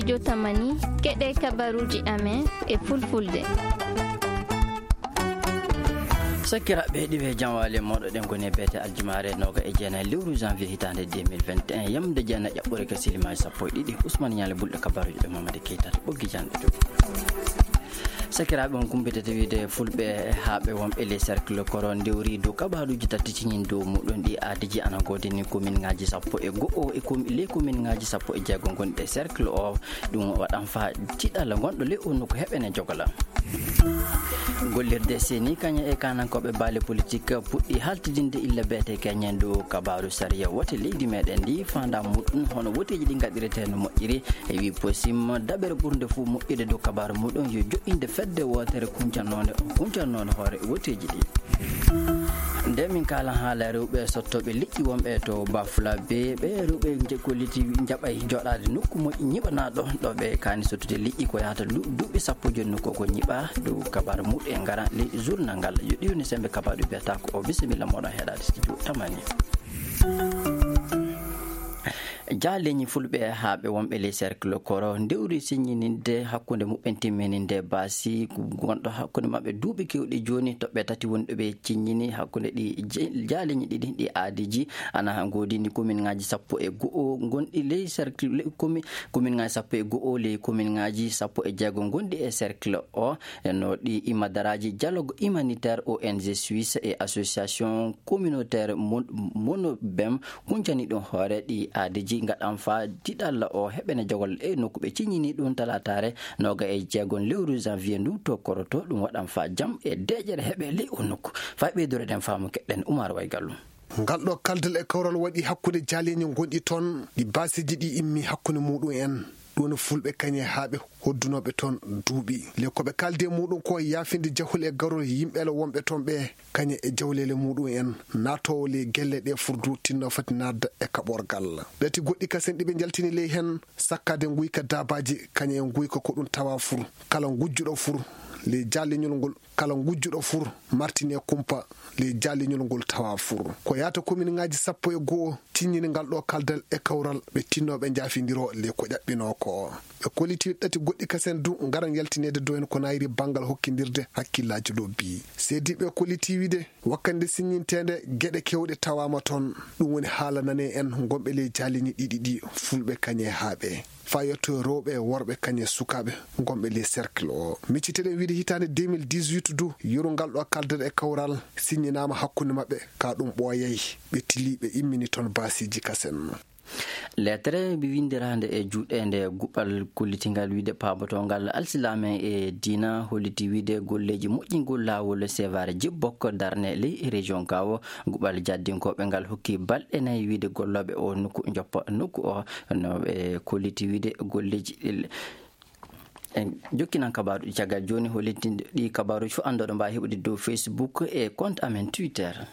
studio Tamani keɗe kabaruji amen e fulfulde. Sakiraɓe heeɗiɓe jamwale moɗoɗen goni beete aljumare noga e jeenayi lewru janvier hitande 2021 yamde jeena ƴaɓɓore ka silimaji 12 Ousmane Ñale Bulɗo kabaruji ɗe Mamadou Keita ɓoggi janɗe to sakiraɓe on kumpitete wiide fulɓe haaɓe wonɓe les cercle koron dewri dow kabaruji tattitinin dow muɗum ɗi aadiji ana godini commune ngaji 11 e les commune ngaji 16 gonɗe cercle o ɗum waɗan fa tiɗal gonɗo le on ko heɓene jogola gollirde seni kaña e kanankoɓe baale politique puɗɗi haltidinde illa beete keñen dow kabaru saria wote leydi meɗen ndi fanda muɗum hono woteji ɗi gaɗirete no moƴƴiri e wi posim daɓere ɓurde fo moƴƴude dow kabaru muɗum yo joƴƴinde fedde wotere kuncannone hoore woteji ɗi nde min kala haala rewɓe sottoɓe liƴƴi wonɓe to bafulabe ɓe rewɓe kolliti jaɓay joɗade nokku moƴƴi ñiɓanaɗo ɗo ɓe kani sottude liƴƴi ko yahata duuɓi 10 nokku ko ñiɓa dow kabaru muɗum e ngara le journal ngal yo ɗiwni sembe kabaru biyata ko o bisimilla moɗon heeɗade studio Tamani. Jaaleñi fulɓe haaɓe wonɓe les cercle koro ndewri siñininde hakkunde muɓɓen timmininde baasi gonɗo hakkunde maɓɓe duuɓi kewɗi joni toɓɓe tati woni ɗo ɓe ciññini hakkunde ɗi jaaleñi ɗiɗi ɗi aadiji ana godini commune ngaji 11 gonɗi les cercle commune ngaji 11 les commune ngaji 16 gonɗi e cercle o no ɗi imadaraji dialogue humanitaire ONG Suisse et association communautaire monobem kuncani ɗum hoore ɗi aadiji gaɗan fa diɗalla o heɓene jogol e nokku ɓe ciññini ɗum talatare noga e jeegon lewru janvier ndu to koroto ɗum waɗan fa jam e deƴere heɓe ley o nokku fa ɓeydore den faamu keɗɗen Oumar Way Gallu. Ngal ɗo kaldal e kawral waɗi hakkude jaaleñi gonɗi toon ɗi basiji ɗi immi hakkude muɗum en ɗum fulɓe kañe haaɓe hoddunoɓe toon duuɓi le koɓe kalde muɗum ko yaafinde jahule e garol yimɓele wonɓe toon ɓe kañe e jawlele muɗum en natowo le gelle ɗe furdu tinno fati nadda e kaɓorgal ɓeti goɗɗi kasen ɗiɓe jaltini ley hen sakkade guyka dabaji kañe en guyka ko ɗum tawa fur kala gujjuɗo fur le jaaleñol ngol kala gujjuɗo fur martine kumpa le jaaleñol ngol tawa fur ko yata commune ngaji 11 tiññini ngal ɗo kaldal e kawral ɓe tinnoɓe jaafidiro le ko ƴaɓɓino ko ɓe koliti ɗati goɗɗi kasen du garan yaltinede dow en ko nayri banggal hokkidirde hakkillaji ɗo bi seediɓe koliti wiide wakkande siññintede gueɗe kewɗe tawama toon ɗum woni haala nane en gonɓe le jaaleñi ɗiɗi ɗi fulɓe kañe haaɓe fayotto rewɓe worɓe kañe sukaɓe gonɓe les cercle o micciteɗen wiide hitande 2018 du yurungal ɗo kaldal e kawral siññinama hakkude mabɓe ka ɗum ɓooyay ɓe tili ɓe immini toon basiji kasen lettre bi windirande e juɗende guɓɓal kollitingal wiide pabotongal alsilamen e dina holliti wiide golleji moƴƴingol lawol sevare jibbokko darne ley région kawo guɓɓal jaddinkoɓe ngal hokki balɗe 4 wiide golloɓe o nokku joppa nokku o no ɓe kolliti wiide golleji en jokkinan kabaru caggal joni holliti ɗi kabaru fu andoɗo mbawi heɓude dow Facebook e compte amen Twitter.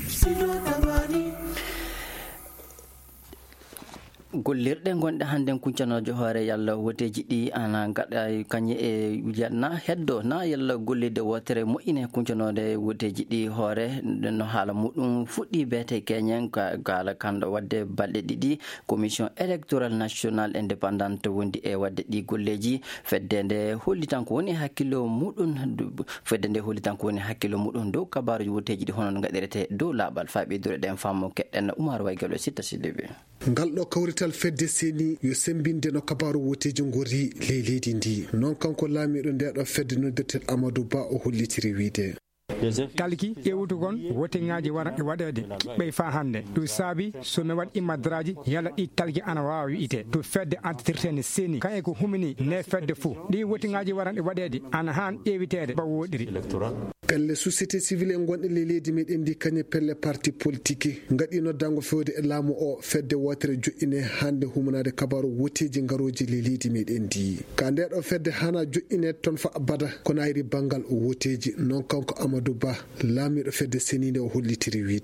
gollirɗe gonɗe hannde kuncanojo hoore yalla woteji ɗi ana gaɗa kañe e na heddo na yalla gollirde wotere moƴƴine kuncanode woteji ɗi hoore no haala muɗum fuɗɗi beete keñen kala kanɗo wadde balɗe ɗiɗi commission électorale nationale indépendante wondi e wadde ɗi golleji fedde nde hollitan ko woni hakkillo muɗum dow kabaruji woteji ɗi hono no gaɗirete dow laaɓal faɓidure ɗen fammo keɗɗen Oumar Way Gallo Sitta Sidibé. ngal ɗo kawrital fedde seni yo sembinde no kabaru woteji gori ley leydi ndi non kanko laamiɗo nde ɗo fedde noddirtel Amadou Ba o hollitiri wiide talki ƴewtu kon woteŋaji waɗa e waɗede kiɓɓey fa hannde ɗum saabi somi waɗ immadaraji yalla ɗi talki ana wawa wiite to fedde antitirtene seni kaye ko humini ne fedde fou ɗi woteŋaji waɗan e waɗede ana han ƴewitede ba woɗiri pelle société civile en gonɗe le leydi meɗen ndi kañe pelle parti politique gaɗi noddango fewde e laamu o fedde wotere joƴƴine hande humanade kabaru woteji garoji le leydi meɗen ndi ka nde ɗo fedde hana joƴƴine toon fa abada ko nayri banggal woteji non kanko Amadou Ba laamiɗo fedde senide o hollitiri wiide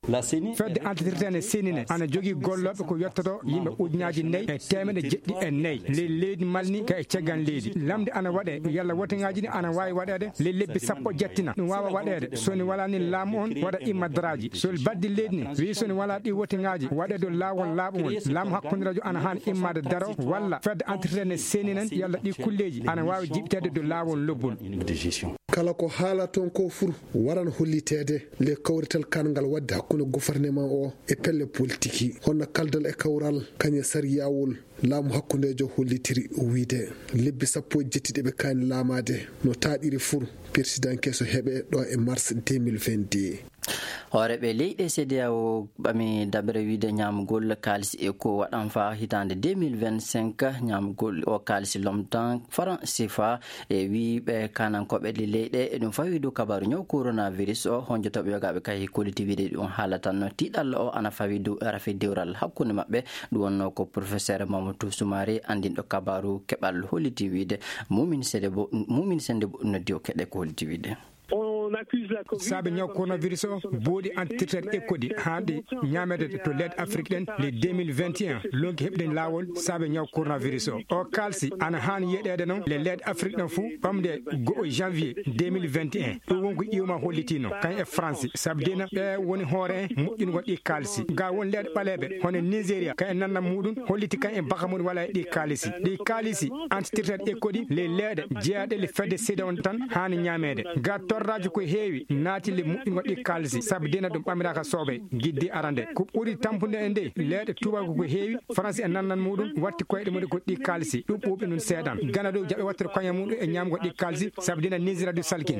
fedde antitirtene senine ana jogii golloɓe ko yettoto yimɓe ujunaji 4 e temedde jeɗɗi e 4 leydi malni ka e caggal leydi lamde ana waɗe yalla woteŋaji ni ana wawi waɗede le lebbi sappo jettina ɗum wawa waɗede soni wala ni laamu on waɗa immadraji so baddi leydi ni wi soni wala ɗi woteŋaji waɗe do lawol laaɓugol laamu hakkundirajo ana hani immade daro walla fedde entretien seninen yalla ɗi kulleji ana wawi jibtede do lawol lobbol kala ko haala toon ko fur waran hollitede le kawrital kangal wadde hakkunde gouvernement o e pelle politique honno kaldal e kawral kañe sariyawol laamu hakkundejo hollitiri wiide lebbi sappo e jettiɗe ɓe kaani laamade no taaɗiri fur président keso heɓe ɗo e mars 2022 hooreɓe leyɗe CEDEAO ɓami daɓere wiide ñamgol kaalisi eko waɗan fa hitande 2025 ñamgol o kaalisi lomtan franc CFA e wi ɓe kanankoɓe ɗe leyɗe e ɗum fawi dow kabaru ñaw coronavirus o honjotoɓe yogaɓe kay collectivité ɗum haala tan no tiɗalla o ana fawi dow rafi dewral hakkunde maɓɓe ɗum wonno ko professeur Mamadou Soumaré andinɗo kabaru keɓal holliti wiide mumin sende bo noddi o keɗe ko holliti wiide saabe ñaw coronavirus o boodi entretien ekkodi haande ñamede to leyɗe Afrique ɗen le 2021 lonki heɓden laawol saabe ñaw coronavirus o kalsi ana haani yeɗede noon le leyɗe Afrique ɗen fuu ɓamde go janvier 2021 ɗum wonko ƴiwma hollitino kañ e France saabu dena ɓe woni hoore en moƴƴingol ɗi kaalisi ga won leyɗe ɓaleɓe hono Nigéria kañ e nannam muɗum holliti kañ e baka muɗum wala e ɗi kaalisi entretien ekkodi le leyɗe jeeyaɗe le fedde CEDEAO on tan haani ñamede ga torraji ko heewi naati le moƴƴingol ɗi kaalisi saabu dena ɗum ɓamiraka sooɓe giddi arande ko ɓuri tampude e nde leyɗe tubago ko heewi France e nannan muɗum watti koyɗe muɗum ko ɗi kaalisi ɗum ɓuuɓi ɗum seeɗan gana ɗo jaɓe wattata koñe muɗum e ñamgol ɗi kaalisi saabu dena Nigéria du salkin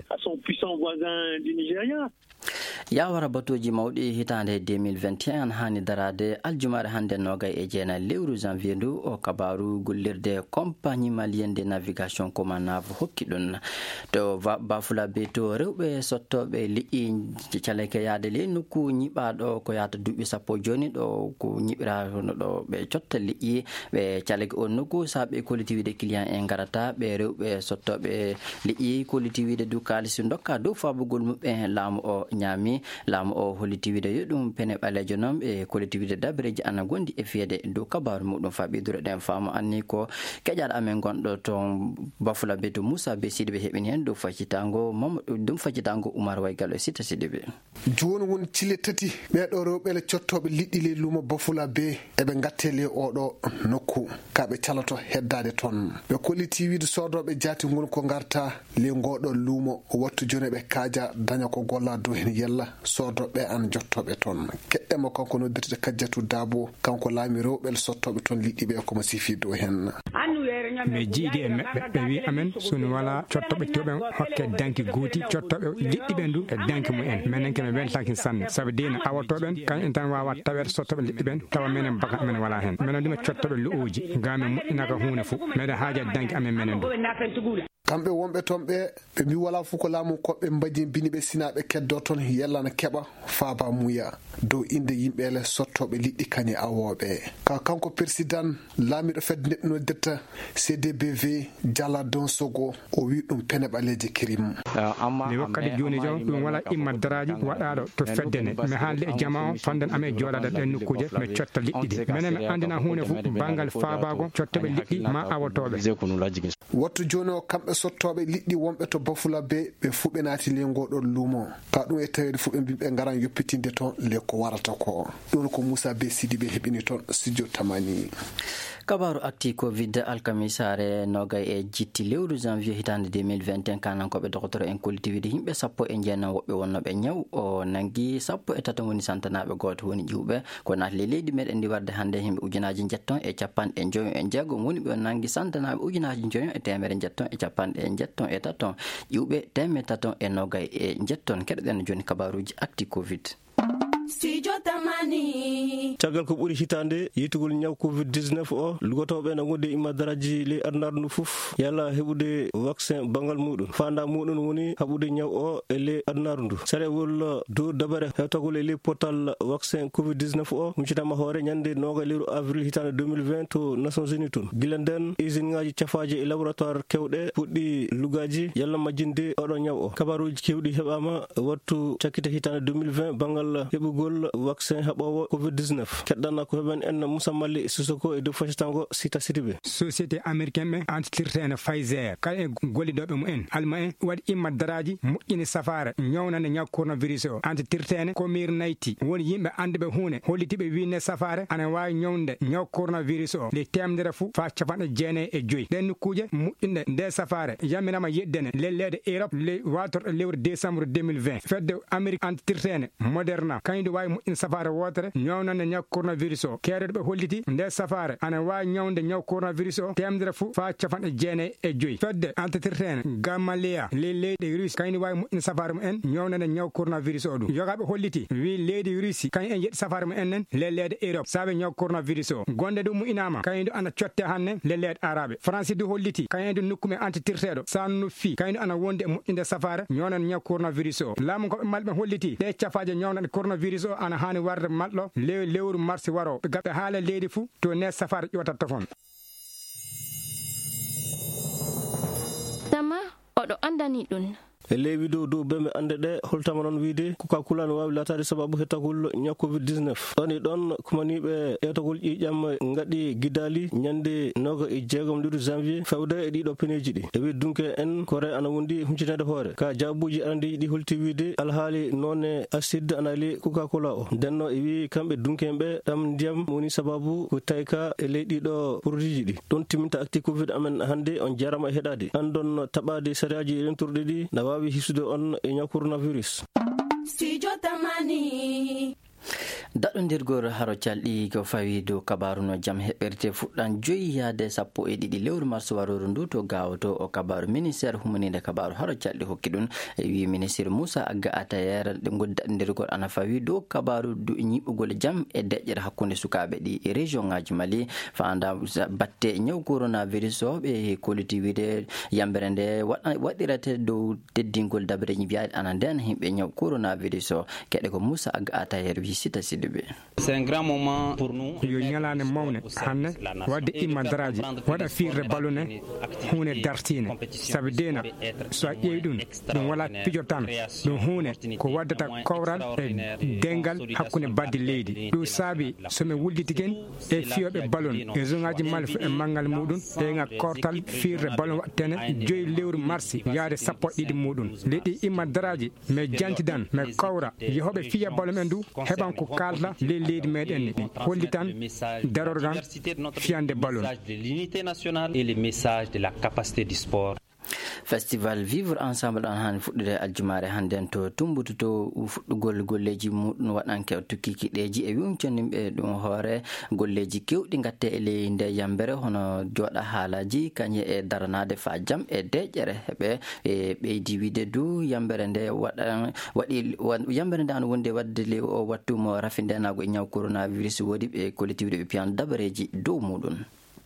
yawara batuji mawɗi hitande 2021 hani darade aljumare hande nogay e jeena lewru janvier ndu o kabaru gollirde compagnie malienne de navigation Comanave hokki ɗum to Bafulabe to rewɓe sottoɓe liƴƴi caleke yaade le nokku ñiɓaɗo ko yata duuɓi sappo joni ɗo ko ñiɓira hono ɗo ɓe cotta liƴƴi ɓe caleke on nokku saaɓe collectivité client en garata ɓe rewɓe sottoɓe liƴƴi collectivité du kalisi dokka dow fabugol muɓɓe laamu o ñaami laamu o holliti wiide yo ɗum pene ɓalejo noon e collectivité dabareji ana gondi e fiyede dow kabaru muɗum faɓidure ɗen faamu anni ko keƴaɗo amen gonɗo toon Bafulabe to Moussa be Sidibé heɓini hen dow faccitango ɗum faccitango Oumar Waygallo e Sita Sidibé joni won cile tati ɓeɗo rewɓele cottoɓe liɗɗi le luumo Bafulabe eɓe gattele oɗo nokku kaɓe caloto heddade toon ɓe kolliti wiide sodoɓe jaati gon ko garta le ngoɗo luumo wattu joni ɓe kaaja daña ko golla dow hen yella sodoɓe an jottoɓe toon keɗɗema kanko noddirte Kadiatou Dabo kanko laami rewɓel sottoɓe toon liɗɗi ɓe komo sifi dow hen mi jiidi e meɓɓe ɓe wi amen soni wala cottoɓe toɓen hokke danki gooti cottoɓe liɗɗi ɓen du e danki mumen minen kemi weltaki sanne saabu dina awotoɓen kañum tan wawa tawede sottoɓe liɗɗi ɓen tawa minen baka amen wala hen minen ɗuma cottoɓe luuji gamin moƴƴinaka hunde fo meɗen haaja danki amen minen du kamɓe wonɓe toon ɓe mbi wala fof ko laamu koɓɓe mbaji bini ɓe sinaɓe keddo toon yellana keɓa faaba muya dow inde yimɓele sottoɓe liɗɗi kañe awoɓe kanko président laamiɗo fedde neɗɗo noddirta CDBV Diala Donsogo o wi ɗum pene ɓaleje kirim mi wakkati joni jo ɗum wala immaddaraji waɗaɗo to feddene mi haalde e jama o fanden ame joɗade ɗen nokkuje mi cotta liɗɗi ɗi minen mi andina hunde fof bangal faabago cottoɓe liɗɗi ma awotoɓe wattu joni o kamɓe sottoɓe liɗɗi wonɓe to Bafulabe ɓe fuɓe naati le ngoɗon luumo ka ɗum e tawede fuɓe mbiɓe garan yoppitinde toon le ko warata ko ɗon ko Moussa be Sidibé heɓini toon studio Tamani kabaru acti covid alkamisare nogay e jitti lewru janvier hitande 2021 kanankoɓe docteur en collectivité yimɓe sappo e jeenam woɓɓe wonnoɓe ñaw o nangui sappo e tata woni santanaɓe goto woni ƴiwɓe ko naati leydi meɗen ndi warde hande himɓe ujunaji jetton e capanɗe joyon e jeegom woni ɓe nangui santanaɓe ujunaji joyon e temere jetton e capanɗe jetton e taton ƴiwɓe temere taton e nogay e jetton keɗoɗen joni kabaruji acti covid Studio Tamani caggal ko ɓuri hitande yitugol ñaw covid-19 o lugotoɓe na gonde immadaraji le arnardu ndu fof yalla heɓude vaccin bangal muɗum fanda muɗum woni haɓude ñaw o e le arnardu ndu sarewol dow dabare hewtagol e le portal vaccin covid-19 o huccitama hoore ñande noga lewru avril hitande 2020 to Nations Unies tun gila nden usine ngaji cafaji e laboratoire kewɗe puɗɗi lugaji yalla majjinde oɗo ñaw o kabaruji kewɗi heɓama wattu cakkite hitande 2020 bangal heɓugo heɓugol vaccin heɓowo covid-19 keɗɗanna ko heɓen en Moussa Malli Sissoko e dow facitango Sita Sidibé. Société américaine ɓe antitirtene Pfizer kala e gollidoɓe mumen alma en waɗi imma daraji moƴƴini safara ñawnande ñaw coronavirus o antitirtene ko mir nayti woni yimɓe anduɓe hunde hollitiɓe winne safare ana wawi ñawde ñaw coronavirus o le temdere fou fa 95 ɗen nokkuje moƴƴinde nde safare yaminama yeddene lellede Europe le watorɗo lewru décembre 2020 fedde Amérique antitirtene Moderna kañum wawi moƴƴinde safare wotere ñawnande ñaw coronavirus o kereɗo ɓe holliti nde safare ana wawi ñawde ñaw coronavirus o temdere fou fa 95 fedde antitirtene Gamaleya le leydi Russie kañum wawi moƴƴinde safare mumen ñawnande ñaw coronavirus o ɗum yogaɓe holliti wi leydi Russie kañum en yeɗi safare mumen nen lellede Europe saabe ñaw coronavirus o gonde ɗum mu'inama kañum ana cotte hanne lellede arabe France du holliti kañum du nokkume antitirteɗo sannu fi kañum ana wonde e moƴƴinde safare ñawnande ñaw coronavirus o laamu koɓe malɓe holliti ɗe cafaje ñawnande coronavirus o ana hani warde malɗo lewru mars waro ɓe gaɓe haala leydi fou to ne safare ƴotatta toon. Tama oɗo andani ɗum e leewi dow bembe ande ɗe holtama noon wiide Coca-Cola no wawi latade sababu hettagol ñaw covid-19 ɗon e ɗon kumaniɓe ƴewtagol ƴiƴam gaɗi guidali ñande 26 janvier fewde e ɗiɗo peneji ɗi e wi dunke en kore ana wondi humcinede hoore ka jabuji arandiji ɗi holti wiide alhaali nonne acide ana ali Coca-Cola o denno e wi kamɓe dunkenɓe ɗam ndiyam woni sababu ko tayka e ley ɗiɗo produit ji ɗi ɗon timminta acti covid amen hande on jarama e heɗade andon taɓade sariyaji renturɗe ɗi na wawi hisude on e ñaw coronavirus. Studio Tamani. daɗodirgol haro calɗi ko fawi dow kabaru no jaam heɓerte fuɗɗan 5 yaade 12 lewru mars waroru ndu to gawoto o kabaru ministére humanide kabaru haro calɗi hokki ɗum e wi ministére Moussa Agga Atayera ɗe daɗodirgol ana fawi dow kabaru ñiɓugol jaam e deƴƴere hakkude sukaɓe ɗi e région ngaji Mali fanda batte ñaw coronavirus o ɓe koliti wiide yambere nde waɗirete dow teddingol dabreji wiyaɗe ana nden himɓe ñaw coronavirus o keɗe ko Moussa Agga Atayera wi Sita Sidibé. C'est un grand moment pour nous. yo ñalane mawne hanne wadde imma daraji waɗa firde ballone hunde dartine saabi dena so a ƴeewi ɗum wala pijo tan ɗum hunde ko waddata kowral e dengal hakkude badde leydi ɗum saabi somi wulditiken e fiyoɓe ballon e zone ngaji Mali e manggal muɗum ɓeyga kortal firde ballon waɗtene 5 lewru mars yaade 12 muɗum leyɗi imma daraji mi jantidan mi kawra yehoɓe fiya ballon ɓen du heɓan ko kalda le leydi meɗen ni holli tan darorgal fiyande ballon. L'unité nationale et le message de la capacité du sport. Festival Vivre Ensemble an hani fuɗɗude aljumare hannden to tumbututo fuɗɗugol golleji muɗum waɗanke tukki kiɗeji e wiwconimɓe ɗum hoore golleji kewɗi gatte e ley nde yambere hono joɗa haalaji kañe e daranade fa jaam e deƴƴere heɓe e ɓeydi wiide du yambere nde waɗi yambere nde ana wonde wadde le o wattu mo rafindenago e ñaw coronavirus woodi ɓe collectivité ɓe piyan dabareji dow muɗum.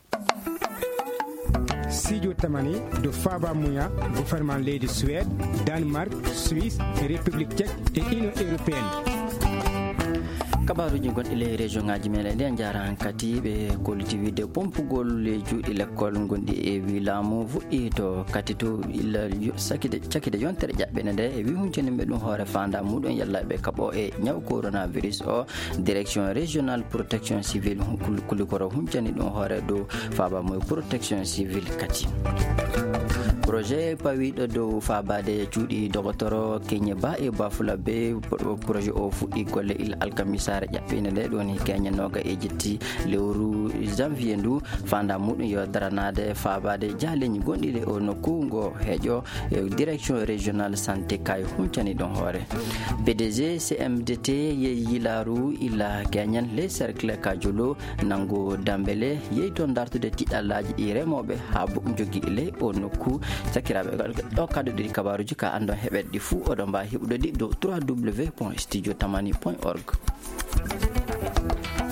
Studio Tamani do Faba Mouya gouvernement leydi Suède Danemark Suisse République tchèque et Union européenne. kabaruji gonɗi ley région ngaji meɗen nde jara hankadi ɓe kolliti wiide pompugol le juuɗi l'école gonɗi e wi laamu fuɗɗi to kati to illa cakkide yontere ƴaɓɓene nde e wi huncanimɓe ɗum hoore fanda muɗum yallaɓe kaɓo e ñaw coronavirus o direction régional protection civile kulikoro huncani ɗum hoore dow faba moye protection civile kati projet pawiɗo dow fabade cuuɗi dogotoro keñe ba e bafula be projet o fuɗɗi golle il alkamisare ƴaɓɓine nde ɗoni keñe noga e jetti lewru janvier ndu fanda muɗum yo daranade fabade jahleñi gonɗiɗe o nokku ngo heeƴo direction régional santé kay huncani ɗon hoore PDG CMDT yilaru illa keñen les cercle kajolo nango dambele yeyi toon dartude tiɗallaji ɗi remoɓe ha bo jogui le o nokku sakiraɓe ɗo kaddu ɗiɗi kabaruji ka andon heɓet ɗi fuu oɗon mbawi heɓude ɗi dow www.studiotamani.org.